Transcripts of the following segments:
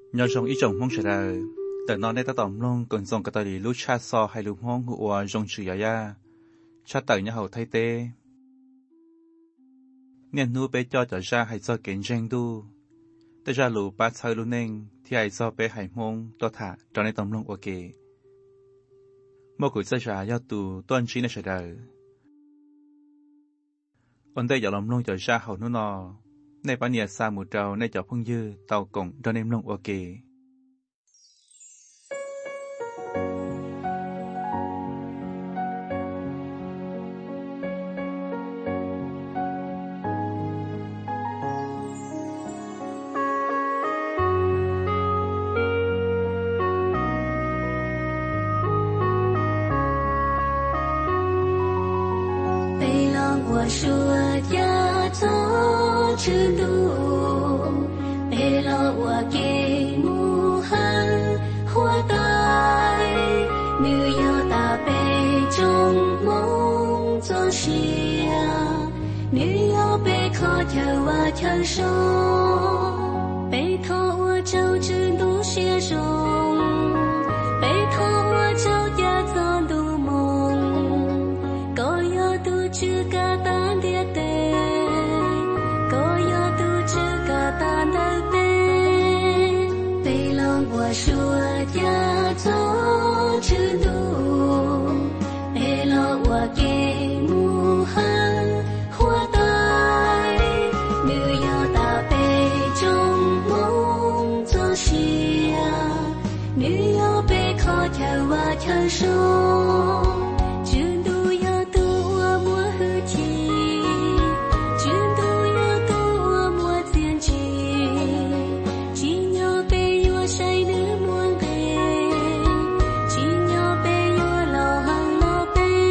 nhờ trong ý chồng mong sẽ là từ nó đây ta tóm luôn còn dòng cái tờ lúc cha so hay lúc mong của dòng chữ ya cha tự nhà hậu thay tê nên nu bé cho ra hay cho kiến tranh tu tới ra lù ba chơi luôn nên thì hay cho bé hay mong cho thả cho nên tóm luôn ok một cuộc chơi ra do tù tuân chỉ này sẽ đời ổn đây giờ làm luôn cho ra hậu nó nọ nay bán nhà xa một trâu nay cho phong dư tàu cổng cho nên luôn ok chân sông bể thọ ua châu chữ đủ xia rong bể thọ ua châu gia giòn đủ mong có yo tu chữ ca tan địa tê có yo tu chữ ca tan đời tê bể lòng ua xua gia châu chữ đủ bể lòng ua kê mu han hoa chân sông chuyến đu ya tu mùa hư chi chuyến đu ya tu mùa tiền chi chỉ nhớ bé yo say nữ muôn bề chỉ nhớ bé yo lo hằng lo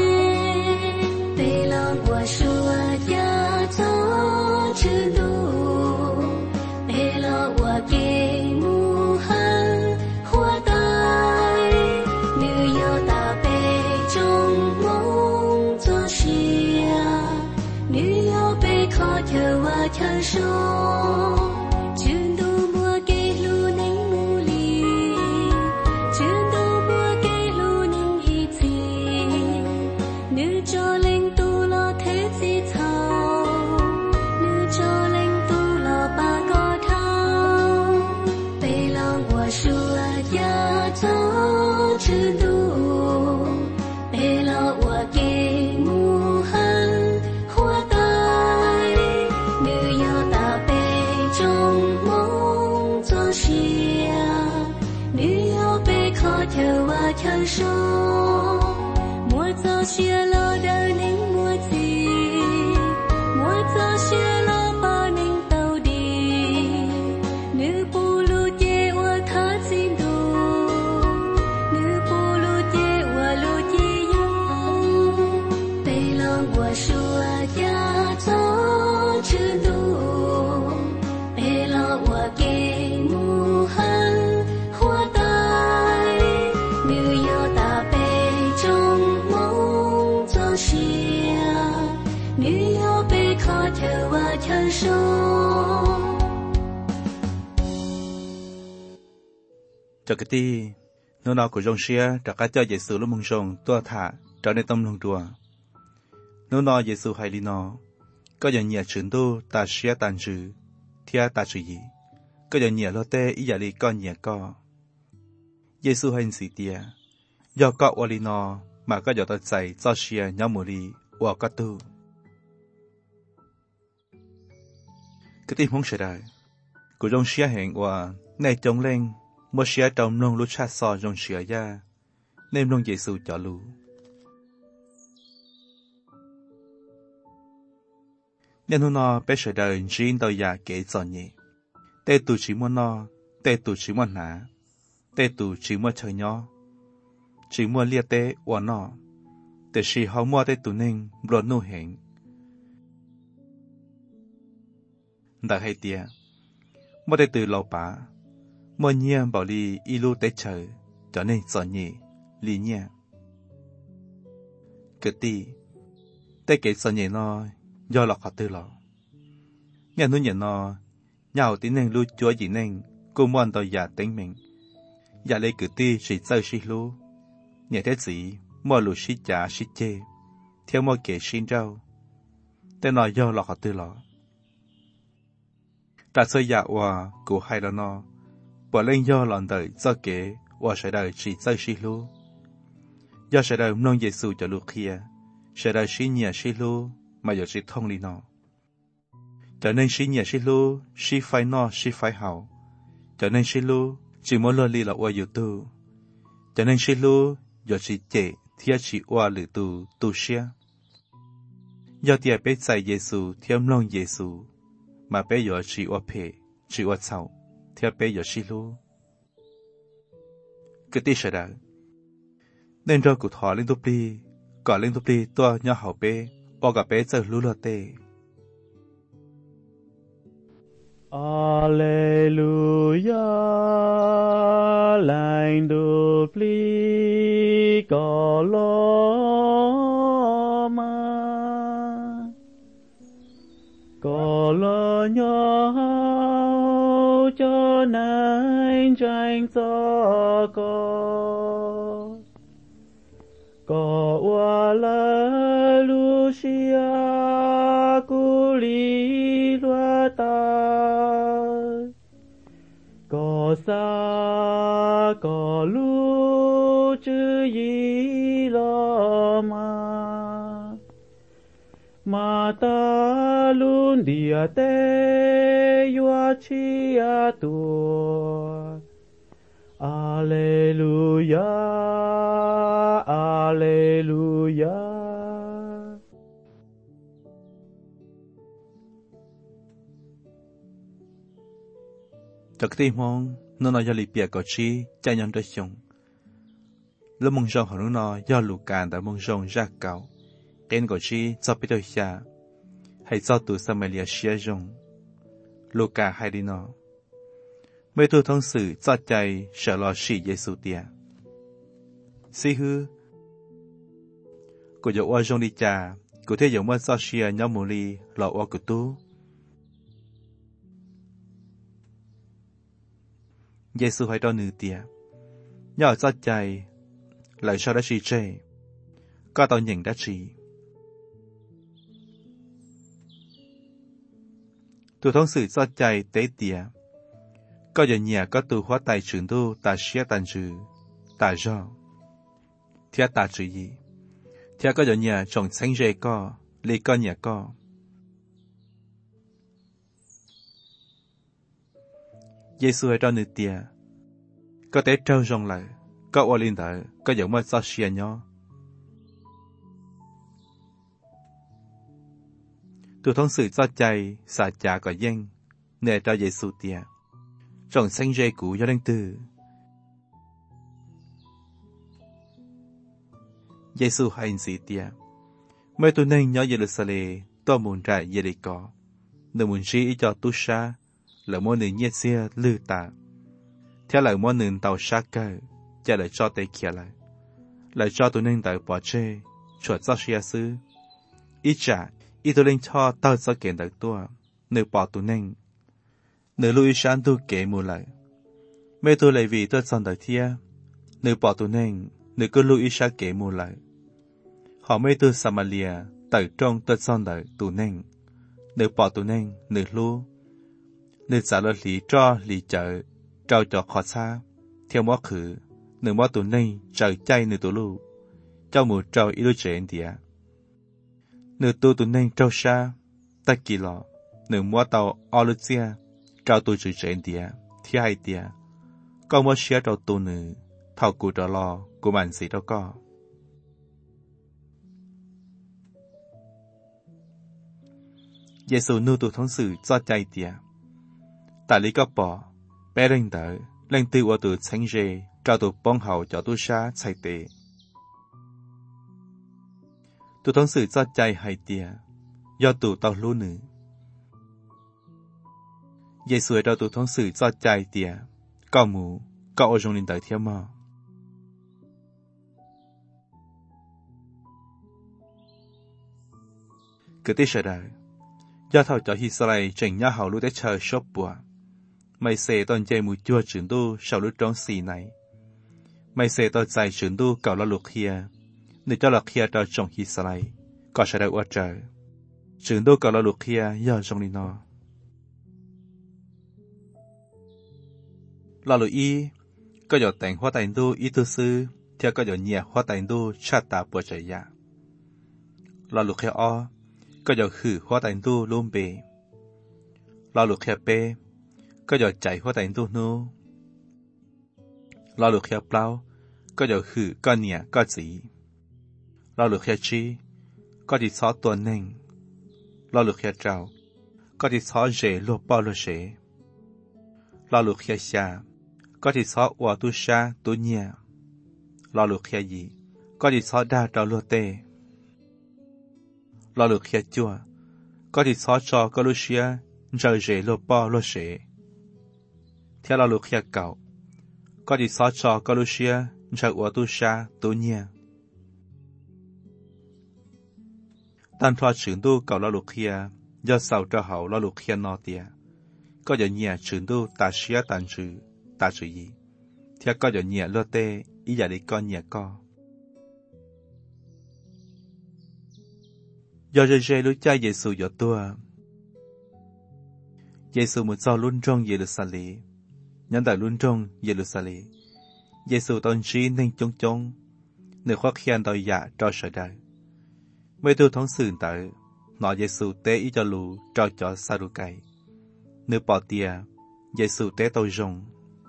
bé lòng của xua ya cho chuyến đu bé lo của kê mu hằng hoa chân sông chuyến đu mùa cây lu nắng mù lì chuyến đu mùa cây lu nắng y gì nữ cho linh tu lo thế gì thao nữ cho linh tu lo ba có thao bể lòng của xua ya cho chuyến đu bể lòng của cây mù hăng hoa chân sông mùa gió xia lo đời nính mùa gì mùa gió xia lo ba nính tàu đi nữ bù lu chê ua thá xin đu nữ bù lu chê ua lu chi yu bể lòng ua xua ya cho chữ đu bể lòng ua kê mu hăng chân sông cho cái ti nó của dòng xia trả cá cho Giêsu lúc mong sông tua thả trở nên tâm lòng đùa nó Giêsu hay đi nó có giờ nhẹ chuyển tu ta xia tàn trừ thia ta trừ gì có giờ nhẹ lo tê ý giả li con nhẹ co Giêsu hay gì tia do có ở li nó mà có giờ ta chạy cho xia nhau mùa li ở có tu cái tim không sẽ đại của dòng xia hẹn và này trông lên một xia trong nông lúc cha sò dòng xia ya nên nông Giêsu cho lù nên nó bé sẽ đời chỉ tàu ya kể cho nhỉ tê tụ chỉ muốn nó tê tụ chỉ muốn nã tê tụ chỉ muốn chơi nhỏ chỉ muốn lia tê và nó tê chỉ họ mua tê tụ nên rồi nô hẹn đã hay tia mỗi day từ lâu bả mỗi nhia bảo li ilu tế chờ cho nên sợ nhỉ li nhia cái ti tế cái sợ nhỉ nó do lọt họ tư lọ nhà nuôi nhà nó nhau tí nên lưu chúa gì nên cô muốn tao giả tính mình giả lấy cử ti chỉ chơi xí lú nhà thế gì mua lù xí trả xí chê theo mua kể xin rau tên nói do lọ họ tư lọ ta chơi giả hòa của hai đó nó bỏ lên do lọn đời do kể hòa sẽ đời chỉ chơi xí lú do sẽ đời nông Giêsu cho lũ kia sẽ đời xí nhà xí lú mà giờ chỉ thông đi nó cho nên xí nhà xí lú xí phải nó xí phải hậu cho nên xí lú chỉ muốn lo li là hòa tu cho nên xí lú giờ chỉ chế thiệt chỉ hòa lử tu xia do tiệt bé dạy Giêsu thiêm long Giêsu mà bé giờ chỉ hòa phê chỉ hòa sầu thiệt bé giờ xí lú cái tí sẽ đời nên rồi cụ thọ lên tụp đi gọi lên tụp đi tua nhỏ hậu bé hoặc cả bé giờ lú lơ tê Alleluia, lain dupli coloma, colonio cho nайн tranh cho có Alleluia, culi loa ta. Có xa có lu chữ gì lo mà ta luôn địa tê yua chi a tua Alleluia Alleluia. Cho cái mong nó nói do lì bia có chi cha nhân đối chung lúc mong rong họ nó do lù càn đã mong rong ra cầu tên có chi cho biết đôi xa hay cho tụ Samaria xia rong lù cà hay đi nó mấy tu thông sự cho chạy sợ lo sĩ Giêsu tia xí hư của dầu oa rong đi cha của thế dầu mất cho xia nhóm mù li lọ oa của tu Giêsu hay đo nữ tia nhỏ cho chạy lại sau đó chỉ chê có tao nhìn đã chỉ tụ thông sự cho chạy tế tia có giờ nhà có tụ hóa tài trưởng tu ta xia tàn trừ ta do thiết ta trừ gì thiết có giờ nhà trồng xanh rễ co lì co nhà co Giêsu hay đo nữ tia có thể trâu rong lại có ô linh thở có giống mà sao xia nhau tụ thông sự cho chạy xả trả có danh nè cho Giêsu tia trồng xanh rễ cũ do đang từ Giêsu hay gì tia mấy tụi nên nhớ Jerusalem to muốn ra Jericho nếu muốn chỉ cho tu sa là mỗi người nhiệt xe lư ta theo lời mỗi người tàu sa cơ cho lại cho tay kia lại cho tụi nên tại bỏ chê chuột cho xia sư ít trả ít tụi nên cho tao cho kiện được tua nếu bỏ tụi nên nếu lui sáng tu kể mù lại mấy tụi lại vì tôi chọn đời thia nếu bỏ tụi nên nếu cứ lui sáng kể mù lại họ mấy tụi Samaria tại trong tôi chọn đời tụi nên nếu bỏ tụi nên nếu lu nếu trả lời lý cho lý chợ trao cho khó xa theo mó khử nếu mó tụi nên trời chay nếu tụi lu cho mù trao ý lưu chuyện tía nếu tụi nên trao xa ta kỳ lọ nếu mó tàu Olusia trao tụi chữ chuyện tía thì hai tía có mó xía trao tụi nữ thảo cụ trao lò của bạn gì đâu có Giêsu nuôi tụi thông sự cho chay tía tại lý có bỏ bé lên đỡ lên tư ở tụi xanh rê trao tụi bông hậu cho tụi xa chạy tệ tụi thông sự cho chay hai tía do tụi tàu lũ nữ Giêsu trao tụi thông sự cho chay tía có mù có ở trong linh đỡ theo mò cứ tí sợ đời do thầu cho Israel chỉnh nhau hậu lũ để chờ shop bùa mày sẽ tòn chạy mùi chua trưởng tu sau lúc trong xì này. Mày sẽ tòn chạy trưởng tu cầu lo lục kia, nếu cho lục kia cho trong hi sài, có sẽ được ớt trời. Trưởng tu cầu lo lục kia do trong đi nó. Lo lục y, có dọ tành hoa tành tu y tu sư, theo có dọ nhẹ hoa tành tu chát tà bùa trời dạ. Lo lục kia o, có dọ khử hoa tành tu lôm bề. Lo lục kia bê, có dọ chạy hoa tành tu nô. Lo lục kia plau, có dọ khử có nhẹ có gì. Lo lục kia chi, có đi xó tuần nênh. Lo lục kia trào, có đi xó rễ lô bao lô rễ. Lo lục kia xa, có đi xó ua tu xa tu nhẹ. Lo lục kia gì, có đi xó đa trào lô tê. Lo lục kia chua, có đi xó cho có lô xia, rời rễ lô bao lô rễ. Theo lo lục kia cậu, có đi xó cho có lô xia, rời ua tu xa tu nhẹ. Tan thoa trưởng tu cầu lo lục kia, do sau cho hậu lo lục kia nó tìa. Có giờ nhẹ trưởng tu ta xía ta trừ gì. Theo có giờ nhẹ lô tê, ý giả đi con nhẹ co. Do rê lúc cha Giê-xu dọ tua. Giê-xu một sau luôn trong Giê-lu-sa-lê. Nhân tại luôn trong Giê-lu-sa-lê. Giê-xu tôn trí nên chống chống. Nơi khoác khen đòi dạ cho sở đời. Mấy tu thống sự tới, nó Giê-xu tế ý cho lù cho Sa-đu-cày. Nếu bỏ tìa, Giê-xu tế tàu rồng.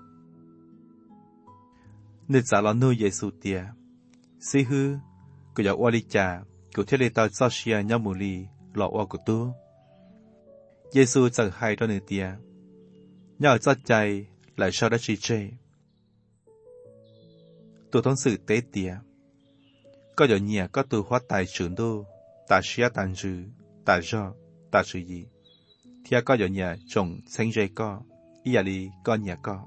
Nếu giả lo nuôi Giê-xu tìa, xí hư, của dạo oa lý trà, của thiết lê tàu cho xìa nhau mù lì, lọ oa của tu. Giê-xu chẳng hay cho nữ tìa, nhau cho chạy, lại sau đó trì trê. Tu thống sự tế tìa, có dạo nhẹ có tu hóa tài trưởng tu, ta xía tàn trừ, ta do, ta trừ gì. Theo có dạo nhẹ trồng xanh rây co, ý giả đi con nhà co.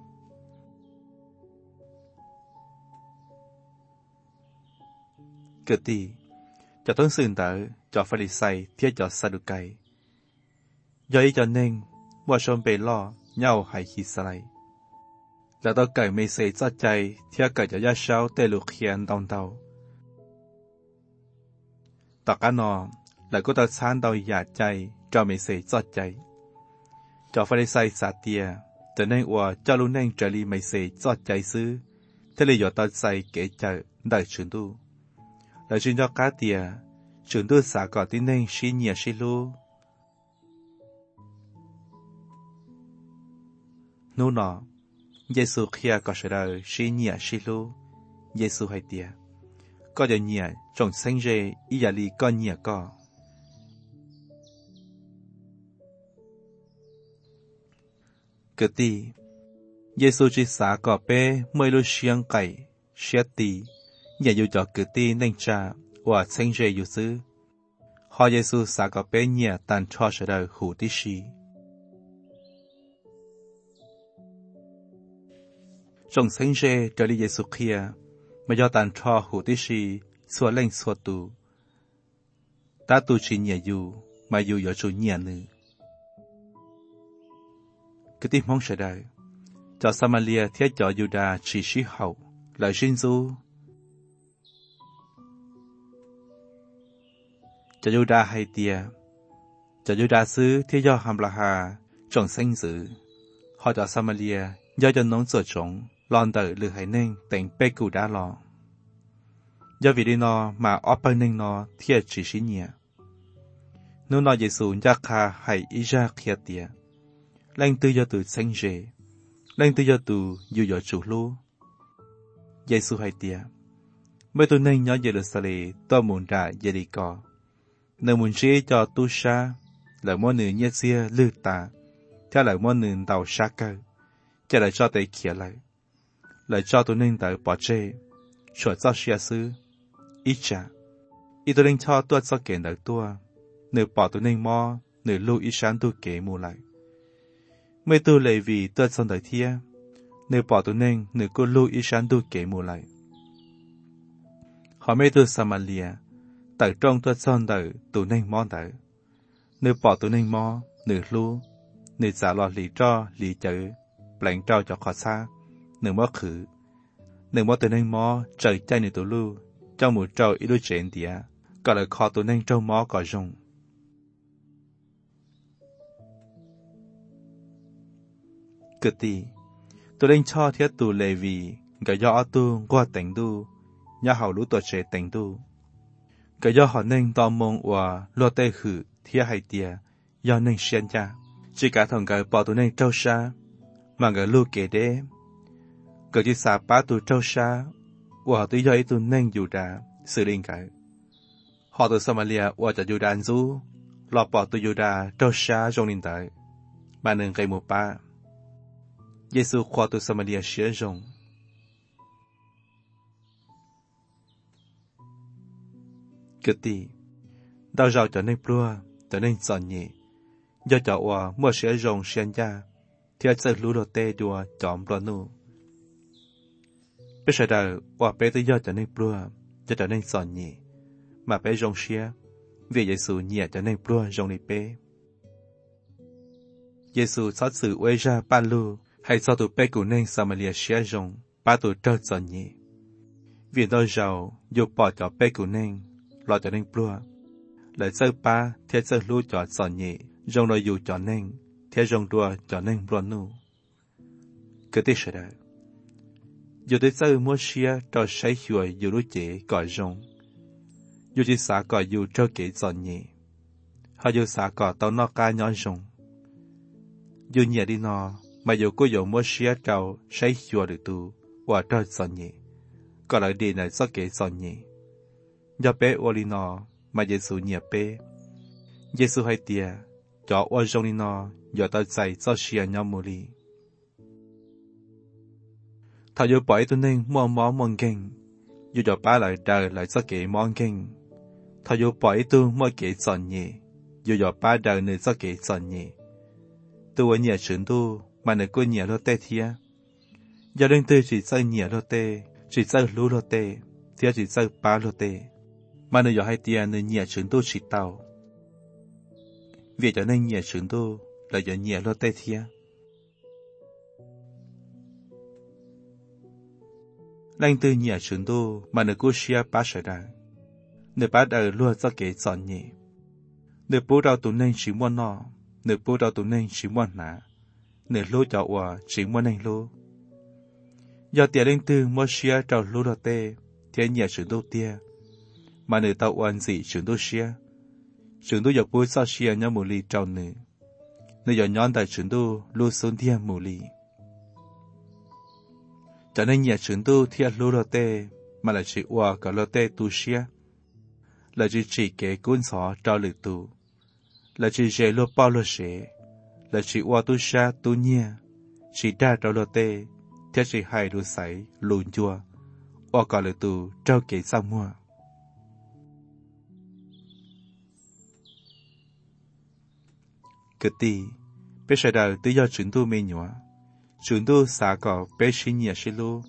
Cơ tì, cho tốn xương tở, cho phá lì say, thiết cho Sa-đu-cày. Do ý cho nên, mua xôn bề lo, nhau hay khi xa lại. Là tao cởi mê xê cho chạy, theo cởi cho giá sao tê lục khiên đông tàu. Tao cá nọ, là cô tao chán tao giả chạy, cho mê xê cho chạy. Cho phá lì say xả tìa, cho nên ua cho lúc nên trở lì mê xê cho chạy xứ. Thế lì dọ tao say kể chợ, đại trưởng tu. Là chuyên cho cá tìa, trưởng tu xả có tin nên xí nhẹ xí lưu. Nô nọ, Giê-xu khía có sở đời xí nhẹ xí lưu, Giê-xu hay tìa. Có giờ nhẹ, trông xanh rê, ý giả lì con nhẹ có. Cơ tì, Giê-xu chỉ xả có bê mây lưu xiang cày, xế tì, nhà dù cho cơ tì nên trà, và xanh rê dù xứ. Họ Giê-xu xả có bê nhẹ tàn cho sở đời hữu tí xí. Trong xanh rê trở đi Giê-xu khía, mà do tàn cho hữu tí xí, xua lên xua tù. Ta tù chỉ nhẹ dù, mà dù ở chủ nhẹ nữ. Cứ tìm mong sở đời, cho Samaria thiết cho Juda chỉ sĩ hậu, lời xin du. Cho Juda hay tìa, cho Juda xứ thiết do hàm là hà, trồng xanh dữ. Họ cho Samaria, do cho nóng sửa trống, lòn đợi lửa hải nên tỉnh bê cụ đá lò. Do vì đi nó mà ốp bơ nên nó thiết chỉ sĩ nhẹ. Nếu nó Giê-xu nhắc hà hay ý ra khía tìa. Lên tư do từ xanh rễ, lên tư do từ dù dọ chủ lưu. Giê-xu hay tìa, mới tôi nên nhớ Giê-lu-sa-lê tôi muốn ra Giê-ri-co. Nếu muốn rễ cho tu sa, lời môn nữ nhé xia lưu tà, theo lời môn nữ tàu sa cơ, cho lời cho tới khía lại. Lời cho tôi nên tới bỏ chê, chuột cho xia sư, ít chả. Ý tôi nên cho tôi cho kể nở tua, nửa bỏ tôi nên mò, nửa lưu ý sáng tôi kể mù lại. Mấy tu lệ vì tôi xong đời thia, nếu bỏ tôi nên nửa cô lưu ý sáng tôi kể mù lại. Họ mấy tu Samaria, tại trong tôi xong đời tôi nên mò đời. Nếu bỏ tôi nên mò, nửa lưu, nửa giả lọt lý cho, lý chữ, lệnh trao cho khó xa, nửa mó khử, nửa mó từ nên mó trời chay nửa tụ lưu, trong một trâu ít đôi chuyện tía, gọi là khó tụ nên trâu mó có rung. Cứ tì, tụ nên cho thiết tụ lệ vì, cái do tu qua tỉnh tu, nhà hậu lũ tổ chế tỉnh tu. Cái do họ nên tò mong và lo tê khử thiết hay tía, do nên xuyên cha, chỉ cả thằng cái bỏ tụ nên trâu xa, mà cái lưu kể đế. Cái chỉ xả bá tụ trâu xa, và tụ do ý tụ nên dù ra, xử lý cái. Họ tụ Somalia và cho dù ra anh dũ, lọ bỏ tụ dù ra trâu xa trong linh tới. Mà nâng cái một ba. Giê-xu khoa tụ Somalia xế rồng. Cứ tì, đau rào trở nên plua, trở nên giòn nhẹ. Do cho hòa mua xế rồng xên cha, thì sẽ lũ đồ tê đùa chọn plua nụ. Bây giờ đời, hòa bé tới do trở nên plua, cho trở nên giòn nhẹ. Mà bé rồng xế, vì Giê-xu nhẹ trở nên plua rồng này bé. Giê-xu xót sự uế ra ba lưu, hay sau tụ bé cụ nên Samaria xế rồng, ba tụ trâu giòn nhẹ. Vì đôi rào, dù bỏ cho bé cụ nên, lo cho nên plua. Lại sơ ba, thiết sơ lưu cho giòn nhẹ, rồng nói dù cho nên, thiết rồng đùa cho nên plua nụ. Cứ tích sẽ đời. Dù tới sơ mua xế cho sấy chuối dù lúc chế gọi rồng. Dù chỉ xá gọi dù cho kế giòn nhẹ. Họ dù xá gọi tao nó ca nhỏ rồng. Dù nhẹ đi nó, mà dù cô dù mua xế trao sấy chuối được tù, và cho giòn nhẹ. Gọi lại đi này do kế giòn nhẹ. Do bé ô li nó, mà Giê-xu nhẹ bé. Giê-xu hay tìa, cho ô rong li nó, do tao dạy do xìa nhau mù li. Thảo dù bỏ tôi nên mua món kinh, dù cho ba lại đời lại do kế món kinh. Thảo dù bỏ tôi mua kế giòn nhẹ, dù cho ba đời nơi do kế giòn nhẹ. Tôi ở nhẹ trưởng tu, mà nơi cô nhẹ lô tê thịa. Do đến tôi chỉ xây nhẹ lô tê, chỉ xây lũ lô tê, thịa chỉ xây ba lô tê. Mà nơi do hai tia nơi nhẹ trưởng tu chỉ tàu. Vì cho nên nhẹ trưởng tu là do nhẹ lô tê thịa. Lành từ nhẹ trưởng tu mà nơi cô xia ba sở đà. Nơi ba đời luôn do kế giòn nhẹ. Nơi bố đào tụ nên chỉ muốn nọ, nơi bố đào tụ nên chỉ muốn nạ. Nơi lô cho hòa chỉ muốn nên lô. Do tia lành từ mua xia trào lô đào tê, thì nhẹ trưởng tu tia. Mà nơi tàu oan dị trưởng tu xia. Trưởng tu dọc bối sao xia nhau mù lì trào nữ. Nơi dọ nhón tại trưởng tu lưu xuống tia mù lì. Cho nên nhẹ trưởng tu thịa lưu lô tê, mà là chỉ hòa cả lô tê tu xia. Là chỉ kế cuốn xó trao lực tu. Là chỉ dễ lô bao lô xế. Là chỉ hòa tu xa tu nhẹ. Chỉ đa trao lô tê, thịa chỉ hai đu sấy, lùn chua. Hòa cả lực tu trao kế sang mua. Cứ tì, bé sẽ đời tự do trưởng tu mê nhòa. Trưởng tu xả cỏ bé xin nhẹ xin lưu.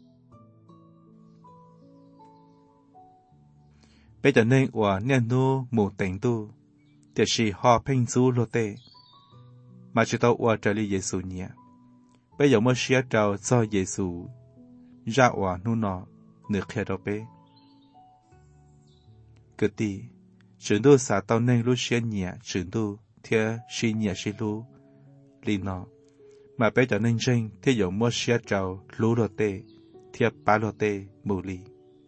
Bé trở nên hòa nền nô mù tỉnh tu. Để xì họ phênh du lô tê. Mà chỉ tao hòa trở lý Giê-xu nhẹ. Bé giống mơ xía trao do Giê-xu. Ra hòa nô nọ, nửa khía đó bé. Cứ tì, trưởng tu xả tao nên lúc xía nhẹ trưởng tu. Thia xì nhẹ xì lú, lì nọ. Mà bé trở nên rinh, thia giống mua xía trào lú lô tê, thia bá lô tê mù lì.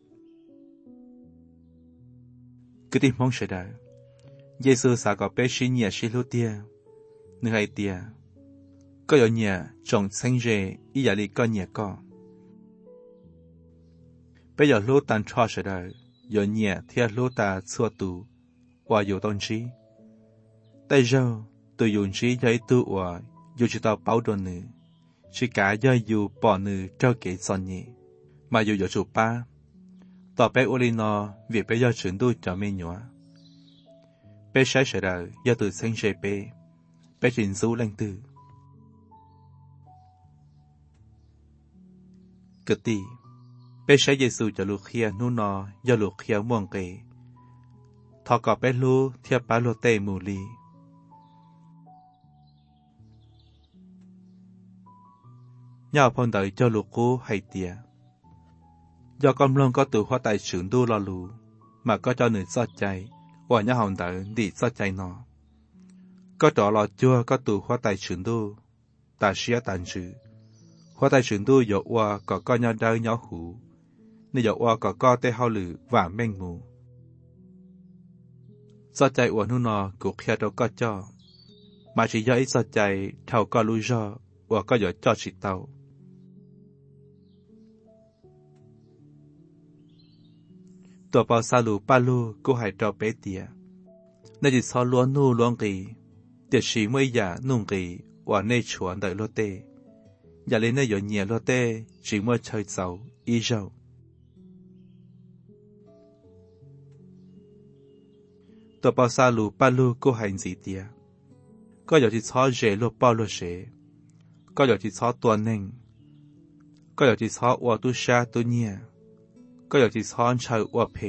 Cứ tìm mong sẽ đời. Giê-xu xả có bé xì nhẹ xì lú tia, nữ hay tia. Có dọ nhẹ, trông xanh rê, ý giả lì có nhẹ có. Bé dọ lú tàn cho sẽ đời, dọ nhẹ thia lú ta xua tù, và dụ tôn trí. Tại sao tôi dùng trí giấy tu hòa dù chỉ tao bảo đồ nữ, chỉ cả do dù bỏ nữ trao kế giòn nhẹ, mà dù dụ chủ ba, tỏ bé ô lì nọ việc bé do trưởng tu cho mê nhòa. Bé sẽ đời do từ sinh rê bé trình dũ lanh tư. Cứ tì, bé sẽ Giê-xu cho lục khía nụ nọ do lục khía muôn kề. Thọ có bé lũ thiệp bá lô tê mù lì. nhau phong đời cho lục cố hay tiệt do con lông có từ hoa tài trưởng đu lo lù mà có cho người so chạy và nhau hồng đời đi so chạy nó có trọ lọ chua có từ hoa tài trưởng đu ta xía tàn trừ hoa tài trưởng đu dọc qua có nhau đời nhỏ hủ nên dọc qua có tê hao lử và mênh mù so chạy của nó cũng kia đâu có cho mà chỉ do ít so chạy thầu có lùi do và có giờ cho chỉ tàuตัวปอซาลูปาลูกูหายจอเปเตียในจิตซอล้วนนู่ล้วนกีเตียชีไม่อยานุ่งกีว่าในชวนเดยโลเตอย่าเล่นในหยดเหนียโลเตจีเมื่อเชยเจ้าอีเจ้าตัวปอซาลูปาลูกูหายสีเตียก็อยากจิตซอเจโลปอโลเชก็อยากจิตซอตัวหนึ่งก็อยากจิตซอว่าตุชาตุเนียก็อยากจะซ้อนชาวอวเพ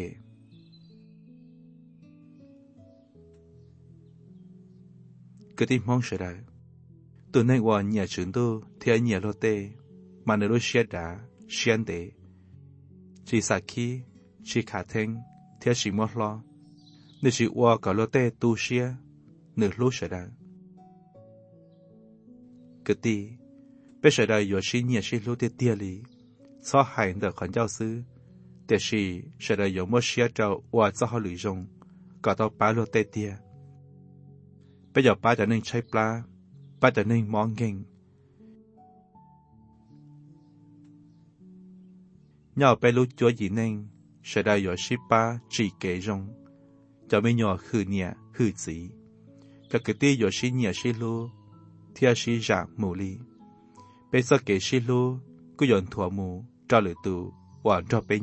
ก็ที่มองเสียดายตัวในวันเหยียดฉุนตัวเทียเหยียดโลเตมันในรู้เชียดาเชียนเดจีสักขี้จีขาเทงเทียชิมอลล้อในจีวัวกับโลเตตูเชียหนึ่งรู้เสียดายก็ที่เป็นเสียดายอยู่ชิเหยียดชิโลเตเตียลีซ้อหายเด็กขันเจ้าซื้อแต่是现在有么些着我只好旅中，搞到白落地地，不要白就能吃ปลา白就能忙劲，要ไปรู้จัวยีนึง现在有十八只给中，就没有去年去子，就个地有十年十路，天是让母力，被说给十路，个人托母照了度，玩着被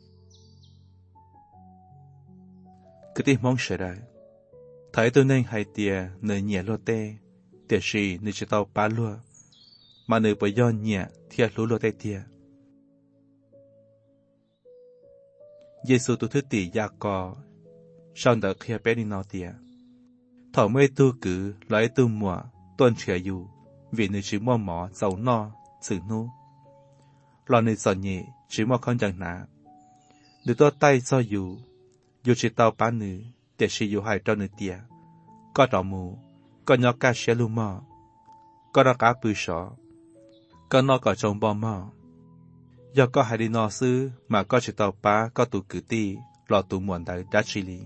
nhau。cứ tìm mong sẽ đây thấy tôi nên hay tiề nơi nhẹ lô tê tiề gì nơi chỉ tàu ba lúa mà nơi bởi do nhẹ thiệt lúa lô tê tiề Giêsu tu thứ tỷ gia cò sau đó khi bé đi nó tiề thọ mới tu cử lấy tu mùa tuân trẻ dù vì nơi chỉ mua mỏ giàu no xử nu lo nơi sọ nhẹ chỉ mua con chẳng nã nơi tôi tay so dù dù chỉ tàu bán nữ, để chỉ dù hai trâu nữ tiệt, có đỏ mù, có nhỏ cá xe lu mò, có đỏ cá bự sọ, có nó có trồng bò mò. Do có hai đi nọ sư mà có chỉ tàu bán có tụ cử ti, lọ tụ muộn đại đã chỉ lý.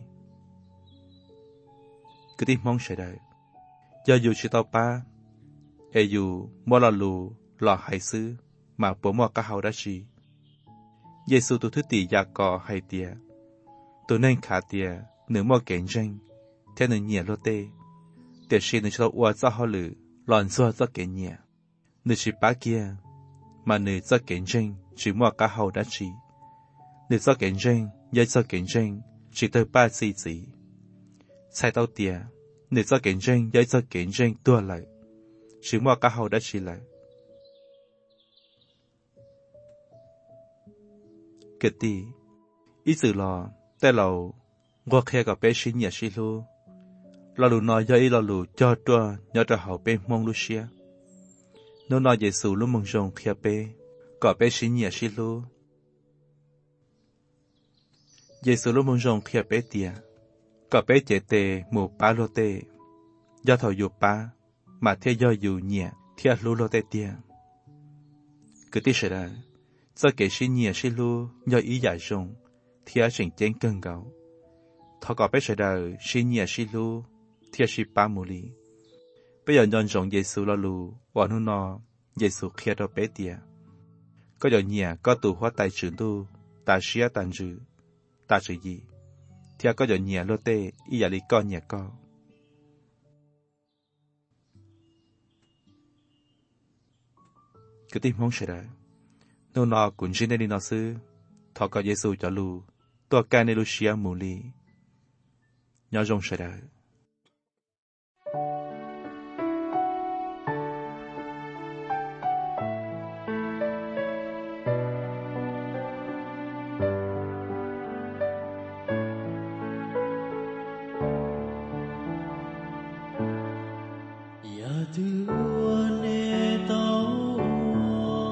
Cử ti mong sẽ đời. Do dù chỉ tàu bán, dù mua lọ lù, lọ hai sư mà bố mua cá hậu đã chỉ. Giêsu tu thứ tỷ gia cò hay tiệt. Tôi nên khá tiề nửa mò kén tranh theo nửa nhẹ lô tê để xin nửa cho ua cho họ lử lòn xua cho kén nhẹ nửa chỉ bá kia mà nửa cho kén tranh chỉ mò cá hậu đã chỉ nửa cho kén tranh nhớ cho kén tranh chỉ tới ba xì gì sai tao tiề nửa cho kén tranh nhớ cho kén tranh tua lại chỉ mò cá hậu đã chỉ lại cái gì ý sự loแต่เราก็แค่กับเป็นชิ้นใหญ่ชิลูเราหลุน้อยย่อยเราหลุจอตัวย่อจะเขาเป็นมองลุเชียโนนอยเยซูลุมงจงเขียเป้ก็เป็นชิ้นใหญ่ชิลูเยซูลุมงจงเขียเป้เตียก็เป็นเจเตหมู่ป้าโลเตย่อถอยอยู่ป้ามาเทียย่ออยู่เนี่ยเทียรู้โลเตเตียคือที่เสด็จจะเกิดชิ้นใหญ่ชิลูย่ออีใหญ่จงthiên sinh chân cân gạo, thọ có bé sẽ đời sinh nhẹ sinh lu, thiên sinh ba mù li, bây giờ nhân rộng Giêsu lo lu, và nu nọ Giêsu kia đó bé tiệt, có giờ nhẹ có tụ hóa tài trưởng tu, ta xía tàn trừ, ta trừ gì, thiên có giờ nhẹ lô tê, ý giả lý con nhẹ con, cái tim mong sẽ đời, nu nọ cũng chỉ nên đi nọ sư, thọ có Giêsu cho lu. Tôi ca nê Lucia mù li nhỏ rong sẽ đời Tuhan tau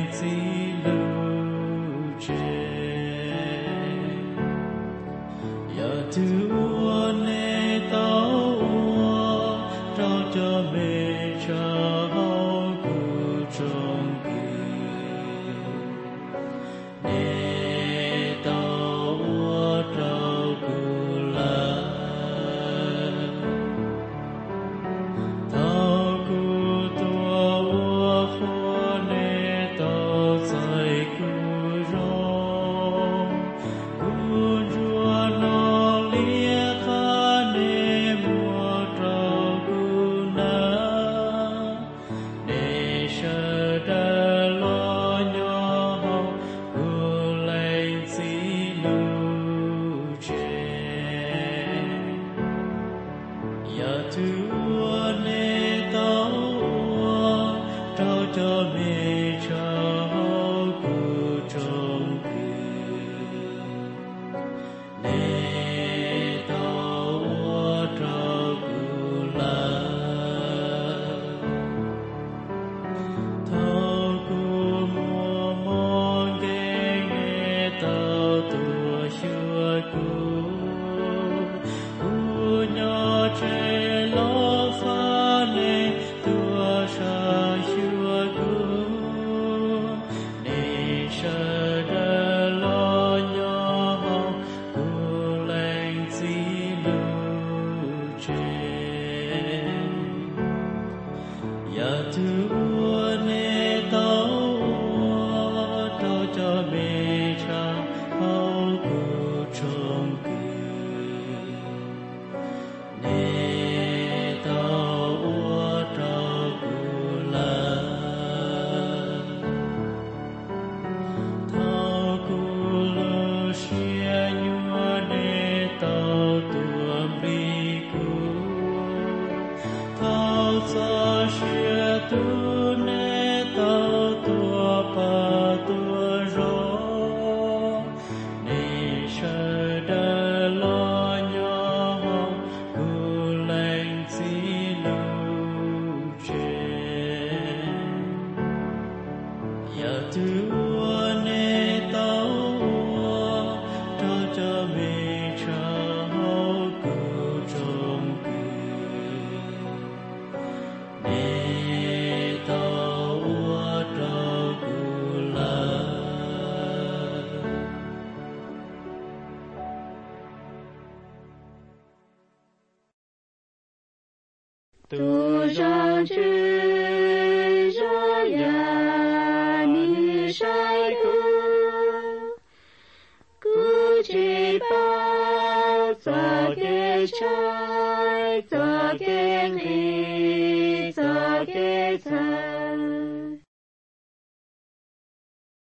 独生之热呀，你晒苦，古吉宝做给柴，做给米，做给菜。